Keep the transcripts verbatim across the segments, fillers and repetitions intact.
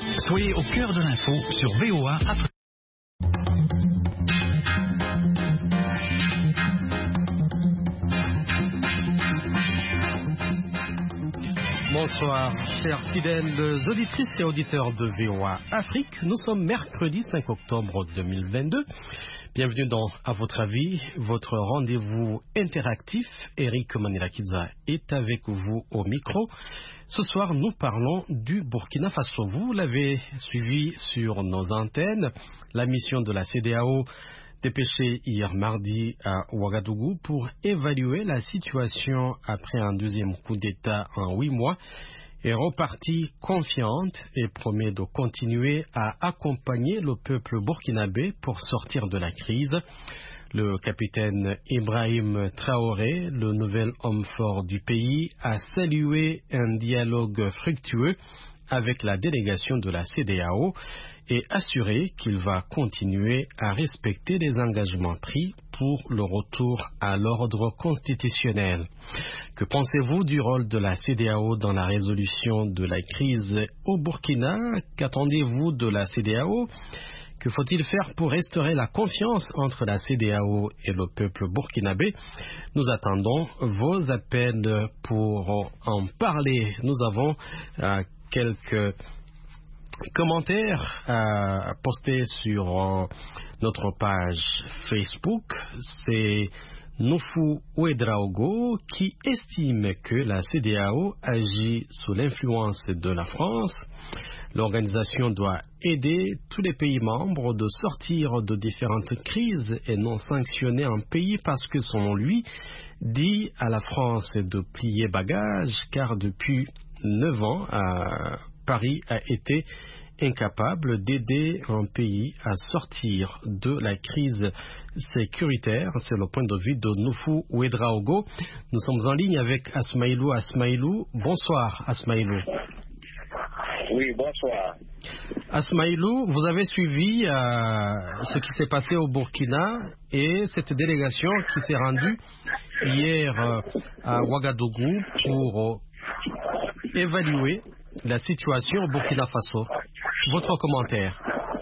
Soyez au cœur de l'info sur V O A après. Bonsoir, chers fidèles auditrices et auditeurs de V O A Afrique. Nous sommes mercredi cinq octobre deux mille vingt-deux. Bienvenue dans À votre avis, votre rendez-vous interactif. Eric Manirakiza est avec vous au micro. Ce soir, nous parlons du Burkina Faso. Vous l'avez suivi sur nos antennes. La mission de la C D A O dépêchée hier mardi à Ouagadougou pour évaluer la situation après un deuxième coup d'État en huit mois est repartie confiante et promet de continuer à accompagner le peuple burkinabé pour sortir de la crise. Le capitaine Ibrahim Traoré, le nouvel homme fort du pays, a salué un dialogue fructueux avec la délégation de la C D A O et assuré qu'il va continuer à respecter les engagements pris pour le retour à l'ordre constitutionnel. Que pensez-vous du rôle de la C D A O dans la résolution de la crise au Burkina? Qu'attendez-vous de la C D A O? Que faut-il faire pour restaurer la confiance entre la C D A O et le peuple burkinabé? Nous attendons vos appels pour en parler. Nous avons euh, quelques commentaires à poster sur euh, notre page Facebook. C'est Noufou Ouedraogo qui estime que la C D A O agit sous l'influence de la France. L'organisation doit aider tous les pays membres de sortir de différentes crises et non sanctionner un pays parce que, selon lui, dit à la France de plier bagages, car depuis neuf ans, euh, Paris a été incapable d'aider un pays à sortir de la crise sécuritaire. C'est le point de vue de Noufou Ouedraogo. Nous sommes en ligne avec Asmaïlou Asmaïlou. Bonsoir Asmaïlou. Oui, bonsoir. Asmaïlou, vous avez suivi euh, ce qui s'est passé au Burkina et cette délégation qui s'est rendue hier euh, à Ouagadougou pour euh, évaluer la situation au Burkina Faso. Votre commentaire?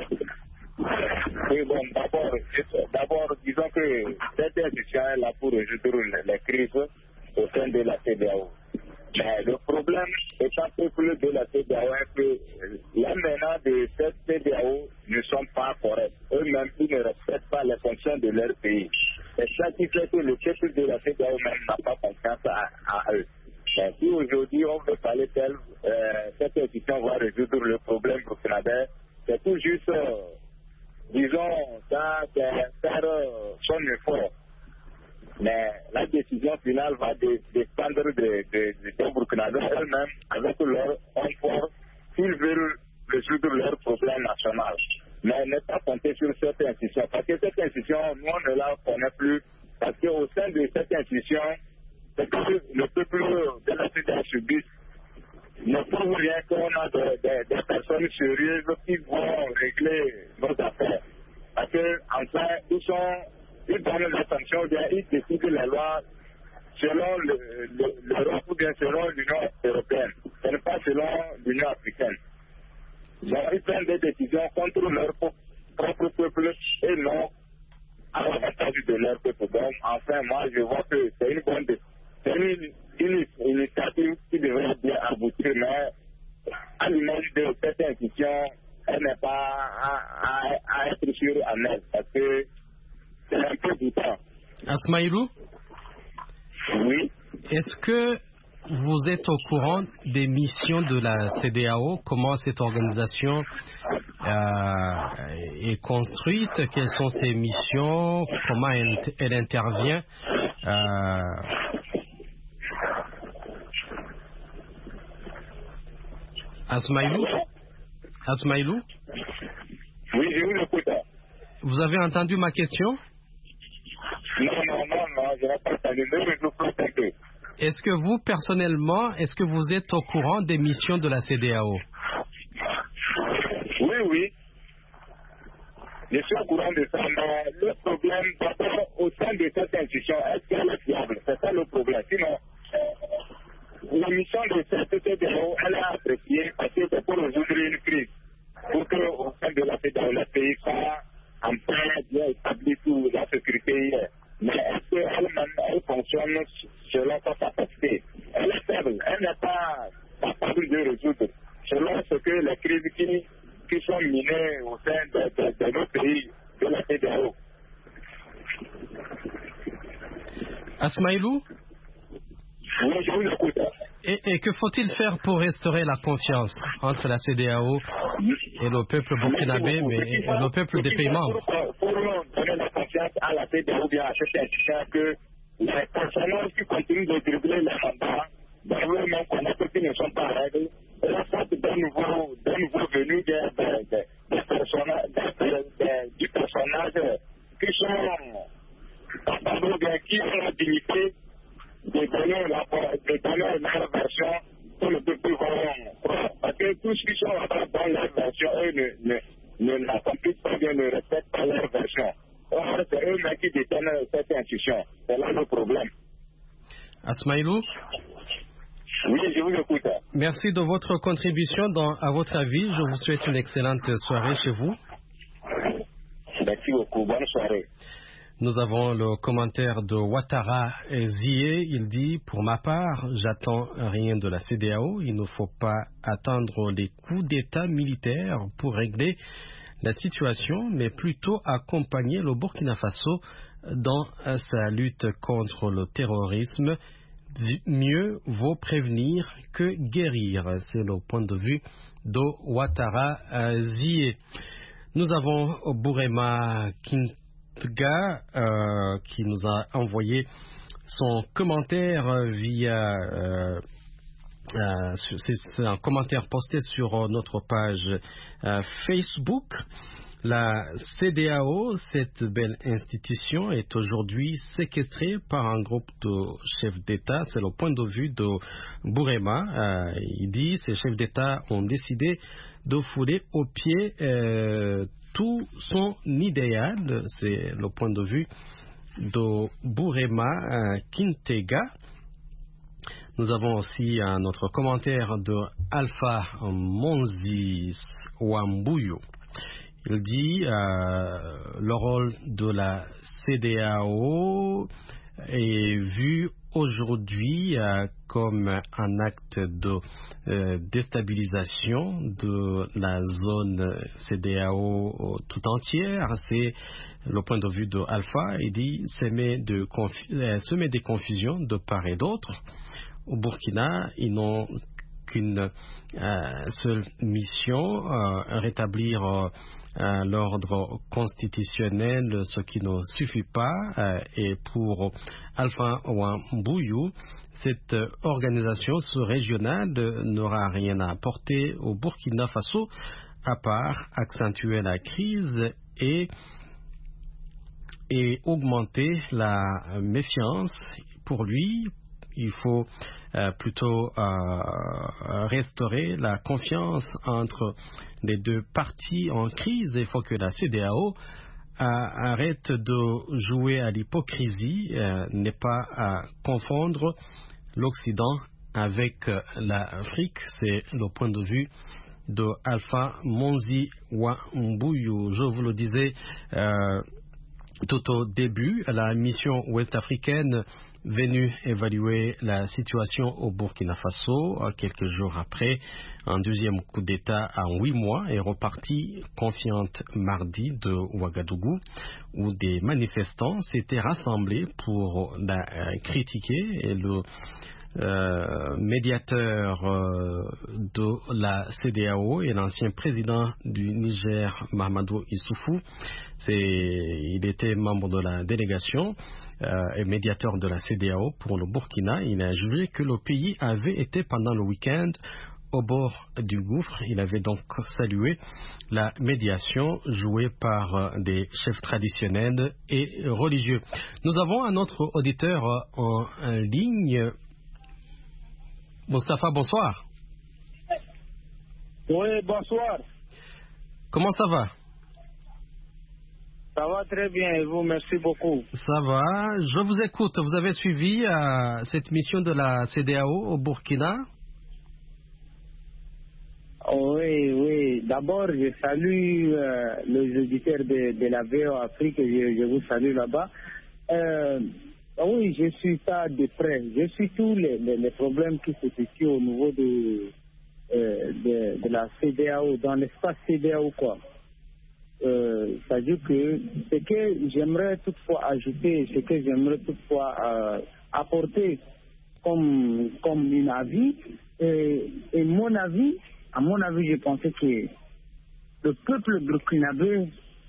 Oui, bon, d'abord, d'abord disons que cette institution est là pour résoudre les crises au sein de la C D A O. Mais le problème étant peuple de la C D A O est que les menants de cette C D A O ne sont pas corrects. Eux-mêmes, ils ne respectent pas les fonctions de leur pays. C'est ça qui fait que le peuple de la C D A O même n'a pas confiance à, à eux. Mais si aujourd'hui on veut parler d'elle, euh, cette institution va résoudre le problème burkinabé, c'est tout juste, euh, disons, ça, faire euh, son effort. Mais la décision finale va dé dépendre des de, de, de Burkinabés eux-mêmes avec leur homme fort s'ils veulent résoudre leurs problèmes nationaux. Mais ne pas compter sur cette institution. Parce que cette institution, nous on ne la connaît plus. Parce qu'au sein de cette institution, c'est que le peuple de la C D A O subit ne prouve rien qu'on a des de, de personnes sérieuses qui vont régler nos affaires. Parce qu'enfin, ils sont. Ils donnent les sanctions, bien, ils décident les lois selon l'Europe ou bien selon l'Union européenne, et non pas selon l'Union africaine. Donc, ils prennent des décisions contre leur propre peuple et non à l'avantage de leur peuple. Donc, enfin, moi, je vois que c'est une bonne c'est une, une initiative qui devrait bien aboutir, mais à l'image de cette institution, elle n'est pas à, à, à être sûre en elle, parce que c'est un peu du temps. Asmaïlou? Oui. Est-ce que vous êtes au courant des missions de la C D A O? Comment cette organisation euh, est construite? Quelles sont ses missions? Comment elle, elle intervient? euh... Asmaïlou? Asmaïlou? Oui, je vous écoute. Vous avez entendu ma question? Non, non, non, non, je n'ai pas entendu. Je vous Est-ce que vous, personnellement, est-ce que vous êtes au courant des missions de la C D A O? Oui, oui. Je suis au courant de ça, mais le problème, d'abord, au sein de cette institution, est-ce qu'elle est fiable? C'est ça le problème. Sinon, la mission de cette C D A O, elle est appréciée parce que c'est pour résoudre une crise. faut qu'au sein de la CEDEAO, les pays soient en paix, bien établis sous la sécurité hier. Mais est-ce qu'elle-même, elle fonctionne selon sa capacité? Elle est faible, elle n'est pas capable de résoudre selon ce que les crises qui, qui sont minées au sein de, de, de nos pays de la CEDEAO. Asmaïlou? Oui, je vous écoute. Et, et que faut-il faire pour restaurer la confiance entre la CEDEAO et le peuple burkinabé, mais et le peuple des pays membres? Pour, pour donner la confiance à la CEDEAO, bien à cette institution, que les personnages qui continuent de dribbler les mandats, dans le même connaître qui ne sont pas règles, la sorte d'un nouveau, d'un nouveau venu des, des, des, des personnages, des, des, du personnage qui sont capables bien, qui ont la dignité de donner la, de donner la version pour le peuple croire. Parce que tous ceux qui sont là-bas dans leur version, eux ne, ne, ne l'accomplissent pas bien, ne respectent pas leur version. Or, c'est eux-mêmes qui détiennent cette institution. C'est là le problème. Asmaïlou? Oui, je vous écoute. Merci de votre contribution. Dans, à votre avis, je vous souhaite une excellente soirée chez vous. Merci beaucoup. Bonne soirée. Nous avons le commentaire de Ouattara Zié. Il dit, pour ma part, j'attends rien de la CEDEAO. Il ne faut pas attendre les coups d'État militaires pour régler la situation, mais plutôt accompagner le Burkina Faso dans sa lutte contre le terrorisme. Mieux vaut prévenir que guérir. C'est le point de vue de Ouattara Zié. Nous avons Bourema Kintga euh, qui nous a envoyé son commentaire via euh, euh, c'est un commentaire posté sur notre page euh, Facebook. La CEDEAO, cette belle institution, est aujourd'hui séquestrée par un groupe de chefs d'État. C'est le point de vue de Bourema. Euh, il dit que ces chefs d'État ont décidé de fouler au pied euh, tout son idéal. C'est le point de vue de Bourema euh, Kintega. Nous avons aussi un autre commentaire de Alpha Monzis Wambuyo. Il dit euh, le rôle de la CEDEAO est vu aujourd'hui euh, comme un acte de euh, déstabilisation de la zone CEDEAO tout entière. C'est le point de vue de Alpha. Il dit semer, de confu- euh, semer des confusions de part et d'autre. Au Burkina, ils n'ont qu'une euh, seule mission, euh, rétablir euh, Euh, l'ordre constitutionnel, ce qui ne suffit pas. Euh, et pour Alpha Wambuyu, cette euh, organisation sous-régionale euh, n'aura rien à apporter au Burkina Faso, à part accentuer la crise et, et augmenter la méfiance. Pour lui, il faut euh, plutôt euh, restaurer la confiance entre les deux parties en crise. Il faut que la CEDEAO euh, arrête de jouer à l'hypocrisie, euh, n'est pas à confondre l'Occident avec euh, l'Afrique. C'est le point de vue de Alpha Monzi Wambuyu. Je vous le disais euh, tout au début, la mission ouest-africaine venue évaluer la situation au Burkina Faso. Quelques jours après, un deuxième coup d'État en huit mois est reparti confiante mardi de Ouagadougou, où des manifestants s'étaient rassemblés pour la critiquer. Et le euh, médiateur euh, de la CEDEAO et l'ancien président du Niger, Mahamadou Issoufou, c'est, il était membre de la délégation euh, et médiateur de la CEDEAO pour le Burkina. Il a jugé que le pays avait été pendant le week-end au bord du gouffre. Il avait donc salué la médiation jouée par euh, des chefs traditionnels et religieux. Nous avons un autre auditeur euh, en, en ligne. Moustapha, bonsoir. Oui, bonsoir. Comment ça va? Ça va très bien et vous, merci beaucoup. Ça va, je vous écoute. Vous avez suivi euh, cette mission de la CEDEAO au Burkina? Oui, oui. d'abord, je salue euh, les auditeurs de, de la V O Afrique, je, je vous salue là-bas. Euh, oui, je suis ça de près. Je suis tous les, les, les problèmes qui se situent au niveau de, euh, de, de la C D A O, dans l'espace C D A O, quoi. Euh, c'est-à-dire que ce que j'aimerais toutefois ajouter, ce que j'aimerais toutefois euh, apporter comme, comme un avis, et, et mon avis, à mon avis, je pensais que le peuple burkinabé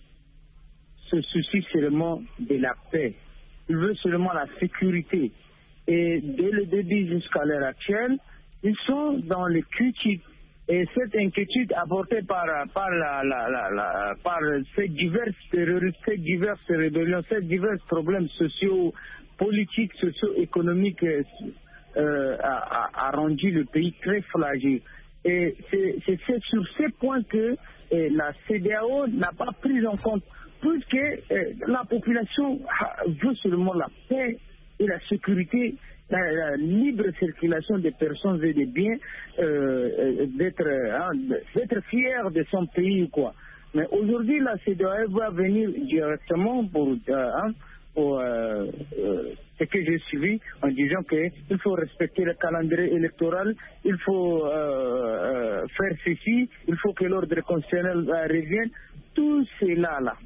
se soucie seulement de la paix. Il veut seulement la sécurité. Et dès le début jusqu'à l'heure actuelle, ils sont dans les critiques. Et cette inquiétude apportée par, par, la, la, la, la, par ces diverses terroristes, ces diverses rébellions, ces divers problèmes sociaux, politiques, socio-économiques euh, a, a, a rendu le pays très fragile. Et c'est sur ces points que eh, la C D A O n'a pas pris en compte, puisque eh, la population veut seulement la paix et la sécurité, la, la libre circulation des personnes et des biens, euh, d'être hein, d'être fier de son pays, quoi. Mais aujourd'hui, la C D A O va venir directement pour, euh, hein, pour euh, euh, ce que j'ai suivi en disant qu'il faut respecter le calendrier électoral, il faut euh, euh, faire ceci, il faut que l'ordre constitutionnel euh, revienne. Tout cela là,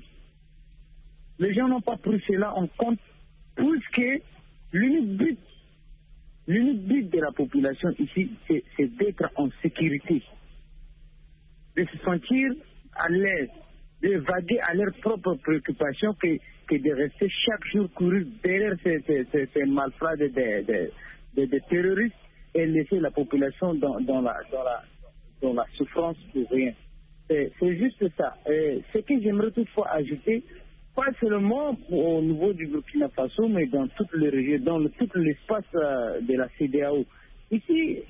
les gens n'ont pas pris cela en compte, puisque l'unique but, l'unique but de la population ici, c'est d'être en sécurité, de se sentir à l'aise, d'évader à leurs propres préoccupations que, que de rester chaque jour courir derrière ces, ces, ces, ces malfrats de, de, de, de, de terroristes et laisser la population dans, dans, la, dans, la, dans la souffrance pour rien. C'est juste ça. Et ce que j'aimerais toutefois ajouter, pas seulement au niveau du Burkina Faso, mais dans toutes les régions, dans le, tout l'espace euh, de la C D A O. Ici,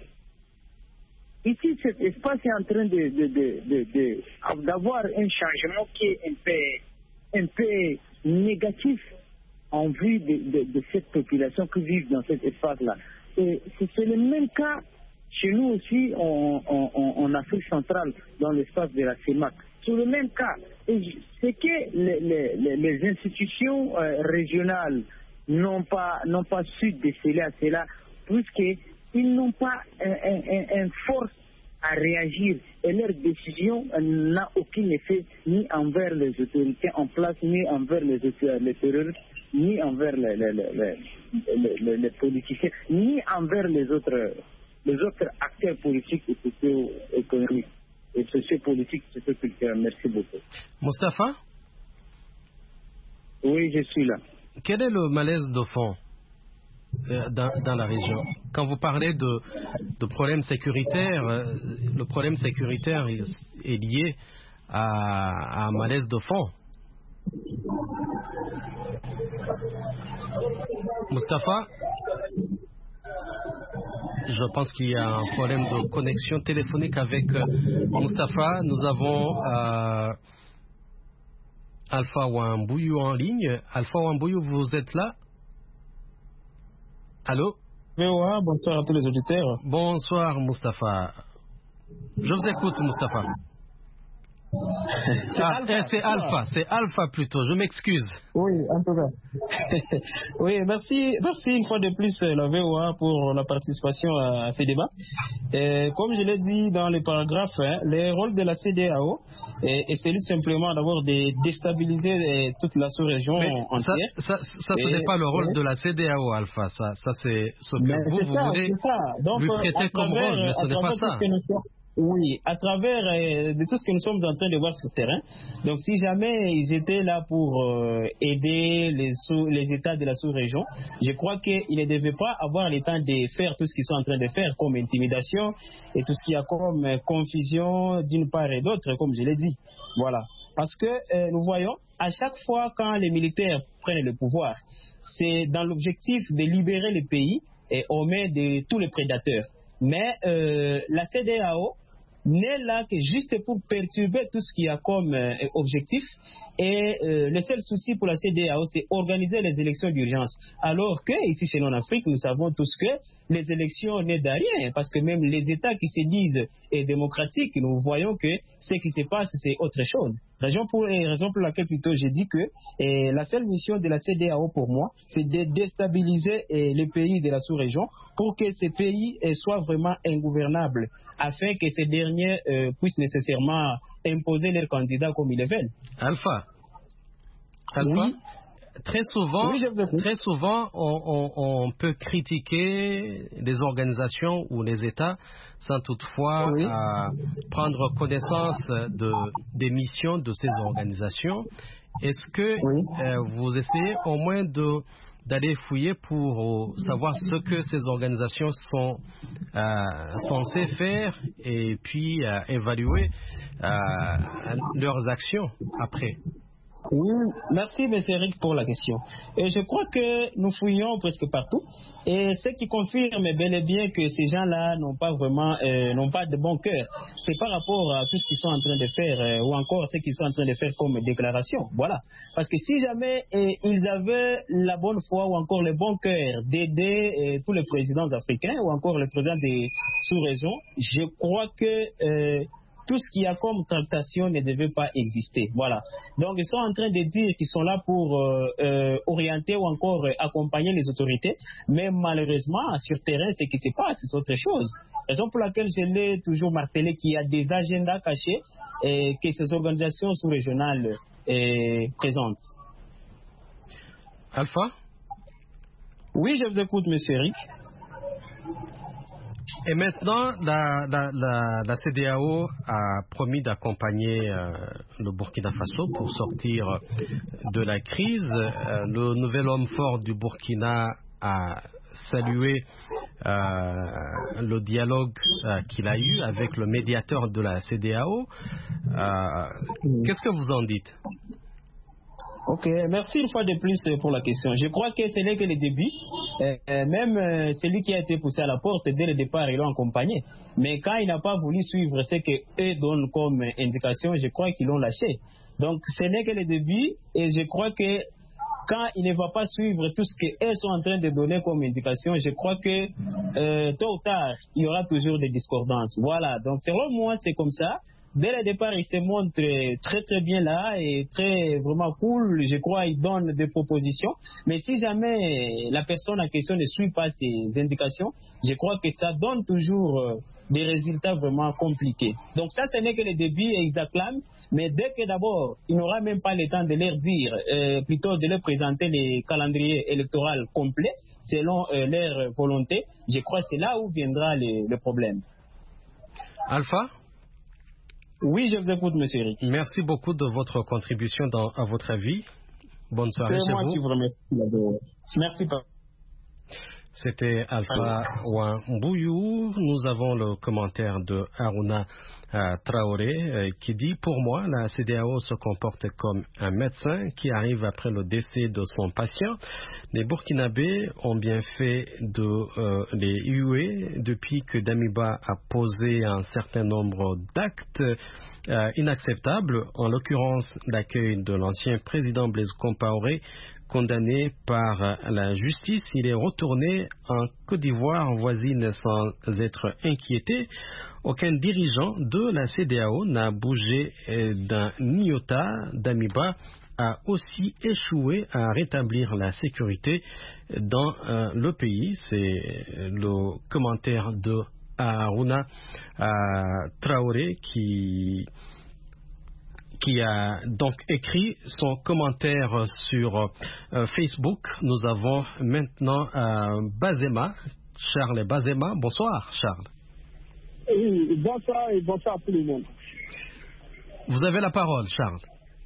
Ici, cet espace est en train de, de, de, de, de, d'avoir un changement qui est un peu, un peu négatif en vue de, de, de cette population qui vit dans cet espace-là. Et c'est le même cas chez nous aussi en, en, en Afrique centrale, dans l'espace de la C E M A C. C'est le même cas. C'est que les, les, les institutions euh, régionales n'ont pas, n'ont pas su déceler à cela, puisque ils n'ont pas un, un, un force à réagir et leur décision n'a aucun effet ni envers les autorités en place, ni envers les, les terroristes, ni envers les, les, les, les, les, les politiciens, ni envers les autres, les autres acteurs politiques et socio-économiques et sociopolitiques, socio-culturels. Merci beaucoup. Moustapha? Oui, je suis là. Quel est le malaise de fond Dans, dans la région? Quand vous parlez de, de problèmes sécuritaires, le problème sécuritaire est, est lié à, à un malaise de fond. Moustapha, je pense qu'il y a un problème de connexion téléphonique avec Moustapha. Nous avons euh, Alpha Wambouyou en ligne. Alpha Wambouyou, vous êtes là? Allô? V O A, bonsoir à tous les auditeurs. Bonsoir, Moustapha. Je vous écoute, Moustapha. Ah, c'est Alpha, c'est Alpha plutôt, je m'excuse. Oui, en tout cas. Oui, merci, merci une fois de plus la V O A pour la participation à ces débats. Et comme je l'ai dit dans le paragraphe, hein, le rôle de la C D A O est, est celui simplement d'abord de déstabiliser toute la sous-région entière. Ça, ça, ça ce n'est pas le rôle et... de la C D A O, Alpha. Ça, ça c'est ce que mais vous, vous ça, voulez Donc, lui prêter comme travers, rôle, mais ce n'est pas ça. Oui, à travers euh, de tout ce que nous sommes en train de voir sur le terrain. Donc, si jamais ils étaient là pour euh, aider les, sous, les États de la sous-région, je crois qu'ils ne devaient pas avoir le temps de faire tout ce qu'ils sont en train de faire, comme intimidation et tout ce qu'il y a comme euh, confusion d'une part et d'autre, comme je l'ai dit. Voilà. Parce que euh, nous voyons, à chaque fois quand les militaires prennent le pouvoir, c'est dans l'objectif de libérer le pays et aux mains de tous les prédateurs. Mais euh, la C D A O n'est là que juste pour perturber tout ce qu'il y a comme euh, objectif. Et euh, le seul souci pour la C D A O, c'est organiser les élections d'urgence. Alors que, ici chez nous en Afrique, nous savons tous que les élections n'est de rien, parce que même les États qui se disent eh, démocratiques, nous voyons que ce qui se passe, c'est autre chose. Raison pour, raison pour laquelle plutôt j'ai dit que eh, la seule mission de la C D A O pour moi, c'est de déstabiliser eh, les pays de la sous-région pour que ces pays eh, soient vraiment ingouvernables, afin que ces derniers eh, puissent nécessairement imposer leurs candidats comme ils le veulent. Alpha, Alpha oui. Très souvent, oui, très souvent on, on, on peut critiquer les organisations ou les États sans toutefois oui. euh, prendre connaissance de, des missions de ces organisations. Est-ce que oui. euh, vous essayez au moins de, d'aller fouiller pour euh, savoir ce que ces organisations sont euh, censées faire et puis euh, évaluer euh, leurs actions après? Oui, merci M. Eric pour la question. Et je crois que nous fouillons presque partout. Et ce qui confirme bel et bien que ces gens-là n'ont pas vraiment, euh, n'ont pas de bon cœur, c'est par rapport à tout ce qu'ils sont en train de faire euh, ou encore ce qu'ils sont en train de faire comme déclaration. Voilà. Parce que si jamais euh, ils avaient la bonne foi ou encore le bon cœur d'aider euh, tous les présidents africains ou encore les présidents des sous-régions, je crois que euh, tout ce qu'il y a comme tractation ne devait pas exister. Voilà. Donc, ils sont en train de dire qu'ils sont là pour euh, euh, orienter ou encore euh, accompagner les autorités, mais malheureusement, sur terrain, ce qui se passe, c'est autre chose. Raison pour laquelle je l'ai toujours martelé qu'il y a des agendas cachés et que ces organisations sous-régionales euh, présentent. Alpha? Oui, je vous écoute, M. Eric. Et maintenant, la, la, la, la C D A O a promis d'accompagner euh, le Burkina Faso pour sortir de la crise. Euh, le nouvel homme fort du Burkina a salué euh, le dialogue euh, qu'il a eu avec le médiateur de la C D A O. Euh, qu'est-ce que vous en dites? Ok, merci une fois de plus pour la question. Je crois que ce n'est que le début. Euh, même euh, celui qui a été poussé à la porte, dès le départ, ils l'ont accompagné. Mais quand il n'a pas voulu suivre ce qu'eux donnent comme indication, je crois qu'ils l'ont lâché. Donc, ce n'est que le début. Et je crois que quand il ne va pas suivre tout ce qu'eux sont en train de donner comme indication, je crois que euh, tôt ou tard, il y aura toujours des discordances. Voilà. Donc, selon moi, c'est comme ça. Dès le départ, il se montre très très bien là et très vraiment cool. Je crois qu'il donne des propositions. Mais si jamais la personne en question ne suit pas ces indications, je crois que ça donne toujours des résultats vraiment compliqués. Donc ça, ce n'est que le début et ils acclament. Mais dès que d'abord, il n'aura même pas le temps de leur dire, euh, plutôt de leur présenter les calendriers électoraux complets selon euh, leur volonté, je crois que c'est là où viendra le, le problème. Alpha? Oui, je vous écoute, M. Eric. Merci beaucoup de votre contribution dans, à votre avis. Bonne soirée chez vous. C'est moi qui vous remercie. Merci. C'était Alpha Wambouyou. Nous avons le commentaire de Harouna euh, Traoré euh, qui dit « Pour moi, la C D A O se comporte comme un médecin qui arrive après le décès de son patient. Les Burkinabés ont bien fait de euh, les huer depuis que Damiba a posé un certain nombre d'actes euh, inacceptables, en l'occurrence l'accueil de l'ancien président Blaise Compaoré, condamné par la justice. Il est retourné en Côte d'Ivoire voisine sans être inquiété. Aucun dirigeant de la C D A O n'a bougé d'un iota. Damiba a aussi échoué à rétablir la sécurité dans euh, le pays. C'est le commentaire de Harouna euh, Traoré qui qui a donc écrit son commentaire sur euh, Facebook. Nous avons maintenant euh, Bazema, Charles Bazema. Bonsoir, Charles. Oui, bonsoir et bonsoir à tout le monde. Vous avez la parole, Charles.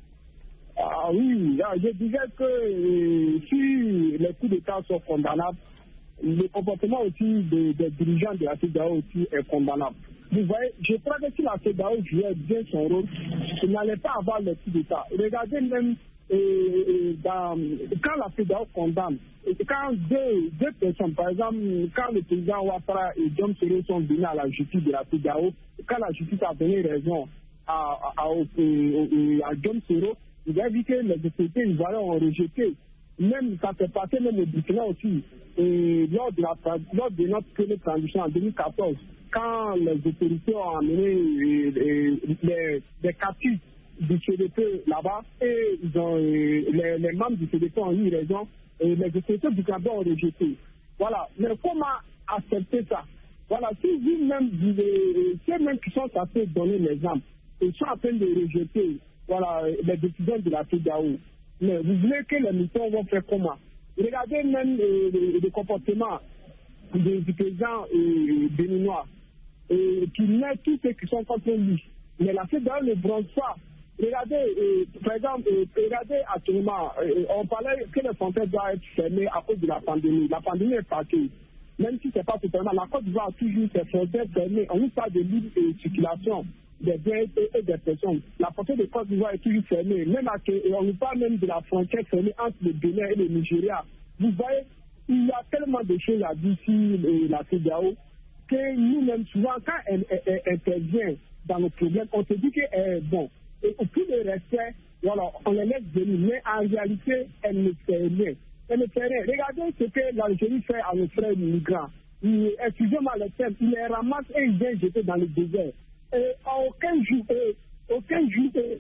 Ah oui, je disais que euh, si les coups d'État sont condamnables, le comportement aussi des, des dirigeants de la C D A O aussi est condamnable. Vous voyez, je crois que si la C D A O jouait bien son rôle, il n'allait pas avoir les coups d'État. Regardez même euh, dans, quand la C D A O condamne, quand deux, deux personnes, par exemple, quand le président Ouattara et John Soro sont venus à la justice de la C D A O, quand la justice a donné raison à, à, à, à John Soro, vous avez vu que les autorités ivoiriennes ont rejeté Même, ça s'est passé même au Burkina aussi. Et lors de, la, lors de notre première transition en deux mille quatorze, quand les autorités ont amené euh, les, les captifs du C D P là-bas, et ils ont, euh, les, les membres du C D P ont eu raison, et les autorités du Burkina ont rejeté. Voilà. Mais comment accepter ça? Voilà, si vous-même, ceux-mêmes qui sont censés donner l'exemple, ils sont en train de rejeter voilà, les décisions de la C E D E A O. Mais vous voulez que les militants vont faire comment? Regardez même euh, le, le comportement des, du président euh, béninois, euh, qui met tous ceux qui sont contre lui. Mais la C E D E A O ne bronze pas. Regardez, euh, par exemple, euh, regardez actuellement, euh, on parlait que les frontières doivent être fermées à cause de la pandémie. La pandémie est partie. Même si ce n'est pas totalement, la Côte d'Ivoire a toujours ses frontières fermées. On nous parle de libre circulation des biens et des personnes. La frontière de Côte d'Ivoire est toujours fermée. Même à, on nous parle même de la frontière fermée entre le Bénin et le Nigeria. Vous voyez, il y a tellement de choses à dire sur la C E D E A O que nous-mêmes, souvent, quand elle, elle, elle intervient dans nos problèmes, on se dit qu'elle est bon. Et au plus de respect, voilà, on les laisse venir. Mais en réalité, elle ne fait rien. Elle ne fait rien. Regardez ce que l'Algérie fait à nos frères migrants. Excusez-moi le terme, ils les ramassent et ils viennent jeter dans le désert. Et à aucun jour, et, aucun jour, et,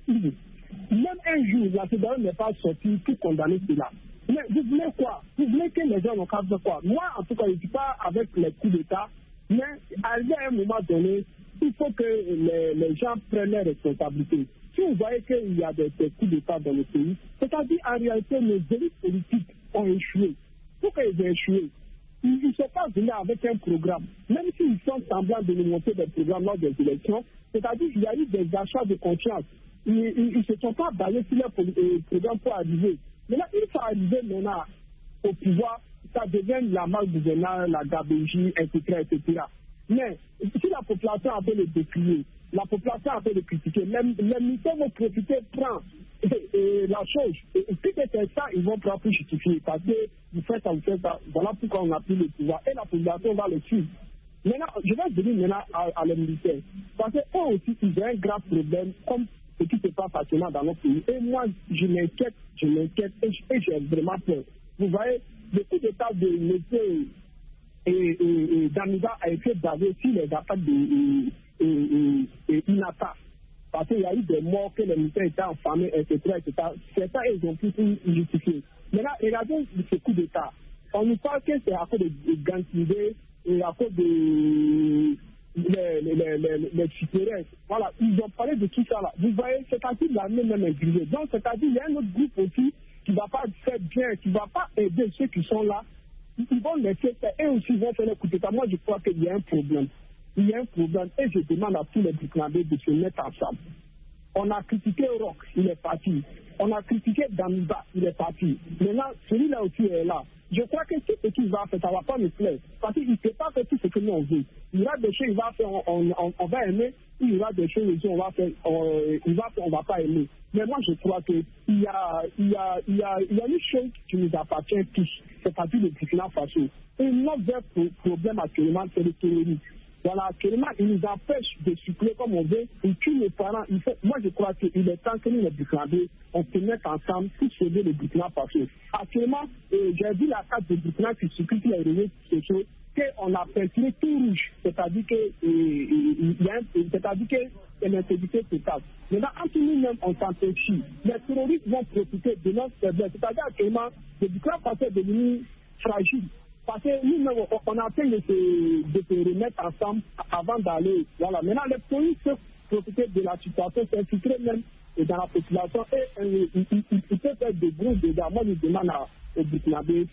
même un jour, la C E D E A O n'est pas sortie pour condamner cela. Mais vous voulez quoi? Vous voulez que les gens n'ont qu'à faire quoi? Moi, en tout cas, je ne suis pas avec les coups d'État, mais arrivé à un moment donné, il faut que les, les gens prennent leurs responsabilités. Si vous voyez qu'il y a des, des coups d'État dans le pays, c'est-à-dire en réalité, nos élites politiques ont échoué. Pourquoi ils ont échoué? Ils ne sont pas venus avec un programme. Même s'ils sont semblants de nous montrer des programmes lors des élections, c'est-à-dire qu'il y a eu des achats de confiance. Ils ne se sont pas basés sur leur programme pour arriver. Mais là, il faut arriver maintenant au pouvoir, ça devient la malgouvernance, la gabégie, et cetera, et cetera. Mais si la population a fait le décrier, la population a fait le critiquer, les, les militaires vont profiter, prendre et, et la chose. Et, et si c'est ça, ils vont prendre pour justifier. Parce que vous faites ça, vous faites ça. Voilà pourquoi on a pris le pouvoir. Et la population va le suivre. Maintenant, je vais venir maintenant à, à les militaires. Parce qu'eux aussi, ils ont un grave problème, comme ce qui se passe actuellement dans notre pays. Et moi, je m'inquiète, je m'inquiète et, et j'ai vraiment peur. Vous voyez, le coup d'état de l'été et, et, et Damiba a été basé sur les attaques de et, et, et Inata. Parce qu'il y a eu des morts que les militaires étaient enfamés, et cetera, et cetera. C'est ça, ils ont pu justifier. Maintenant, regardez ce coup d'état. On nous parle que c'est à cause de, de Gantidé et à cause de les, les, les, les, les supérieurs. Voilà, ils ont parlé de tout ça là. Vous voyez, c'est-à-dire l'armée même est grillée. Donc, c'est-à-dire il y a un autre groupe aussi qui ne va pas faire bien, qui ne va pas aider ceux qui sont là. Ils vont laisser faire et aussi ils vont faire le coup d'état. Moi, je crois qu'il y a un problème. Il y a un problème et je demande à tous les Burkinabés de se mettre ensemble. On a critiqué Rock, il est parti. On a critiqué Damiba, il est parti. Maintenant, celui-là aussi est là. Je crois que tout ce qu'il va faire, ça ne va pas nous plaire. Parce qu'il ne peut pas faire tout ce que nous on veut. Il y aura des choses qu'il va faire, on, on, on va aimer. Il y aura des choses qu'on va faire, on, il va faire, on ne va pas aimer. Mais moi, je crois qu'il y a, il y, a, il y, a, il y a une chose qui nous appartient tous, c'est-à-dire le Burkina Faso. Et notre pro problème actuellement, c'est le terrorisme. Voilà, actuellement, il nous empêche de circuler comme on veut. Il tue les parents. Il faut, moi, je crois qu'il est temps que nous, les Burkinabés, on se mette ensemble pour sauver le Burkina Faso. Actuellement, euh, j'ai vu la carte de Burkina qui circule sur les réseaux sociaux, qu'on a peinturé tout rouge. C'est-à-dire que, euh, y a un, c'est-à-dire que c'est l'insécurité totale. Maintenant, entre nous-mêmes, on s'empêche. Les terroristes vont profiter de notre faiblesse. C'est-à-dire actuellement, le Burkina Faso est devenu fragile. Parce que nous-mêmes, on a train de se, de se remettre ensemble avant d'aller. Voilà. Maintenant, les pays peuvent profiter de la situation, s'infiltrer même dans la population et euh, ils, ils, ils peuvent faire des gros dégâts. Moi, je demande aux Burkinabés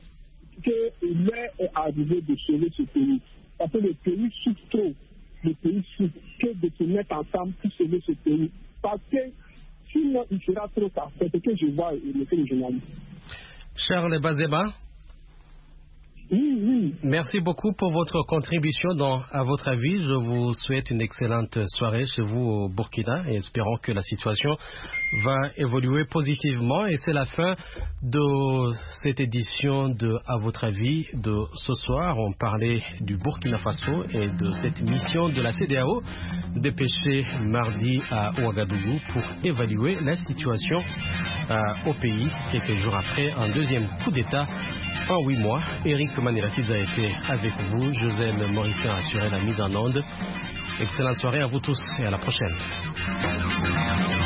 qu'il est arrivé de sauver ce pays. Parce que le pays souffre trop. Le pays souffre que de se mettre ensemble pour sauver ce pays. Parce que sinon, il sera trop tard. C'est ce que je vois, monsieur le journaliste. Charles Bazema. Oui, oui. Merci beaucoup pour votre contribution. Dans, à votre avis, je vous souhaite une excellente soirée chez vous au Burkina et espérons que la situation va évoluer positivement. Et c'est la fin de cette édition de À votre avis de ce soir. On parlait du Burkina Faso et de cette mission de la C D A O dépêchée mardi à Ouagadougou pour évaluer la situation euh, au pays quelques jours après un deuxième coup d'État en huit mois. Eric Manilatiz a été avec vous. Josène Morissin a assuré la mise en onde. Excellente soirée à vous tous et à la prochaine.